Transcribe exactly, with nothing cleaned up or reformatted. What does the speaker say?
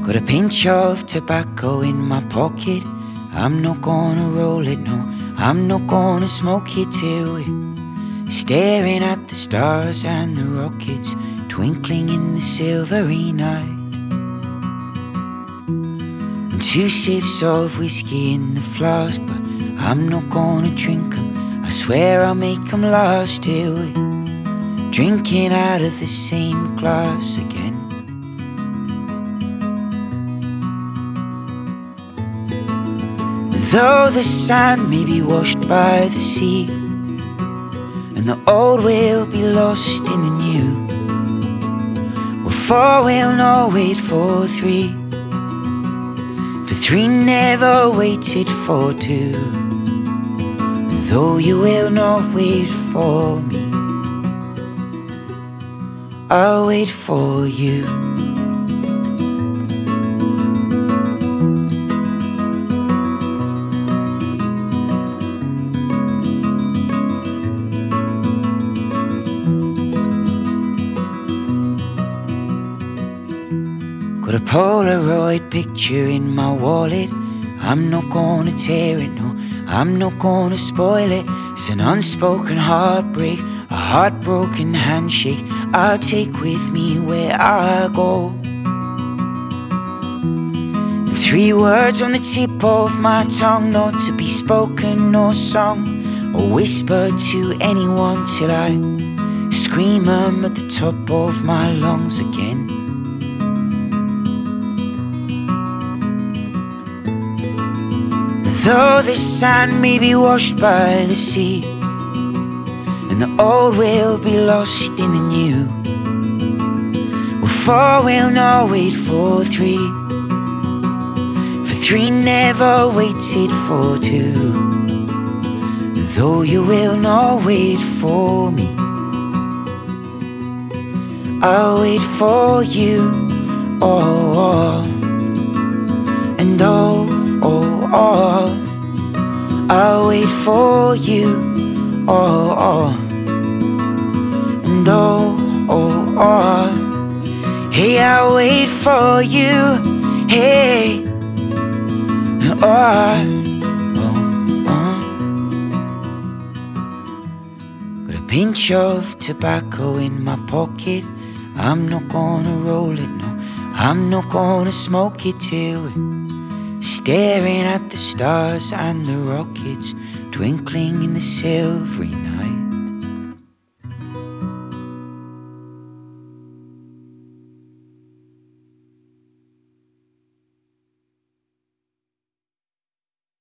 Got a pinch of tobacco in my pocket. I'm not gonna roll it, no, I'm not gonna smoke it till we're staring at the stars and the rockets twinkling in the silvery night. And two sips of whiskey in the flask, but I'm not gonna drink 'em. I swear I'll make 'em last till we're drinking out of the same glass again. Though the sand may be washed by the sea, and the old will be lost in the new, well, four will not wait for three, for three never waited for two. And though you will not wait for me, I'll wait for you. Got a Polaroid picture in my wallet. I'm not gonna tear it, no, I'm not gonna spoil it. It's an unspoken heartbreak, a heartbroken handshake I'll take with me where I go. Three words on the tip of my tongue, not to be spoken or sung or whispered to anyone till I scream 'em at the top of my lungs again. Though the sand may be washed by the sea, and the old will be lost in the new, well, four will not wait for three, for three never waited for two. Though you will not wait for me, I'll wait for you. Oh, oh. And oh, oh, oh, I'll wait for you. Oh, oh, and oh, oh, oh, hey, I'll wait for you. Hey, oh, oh, oh. Got a pinch of tobacco in my pocket. I'm not gonna roll it, no, I'm not gonna smoke it till we're staring at the stars and the rockets twinkling in the silvery night.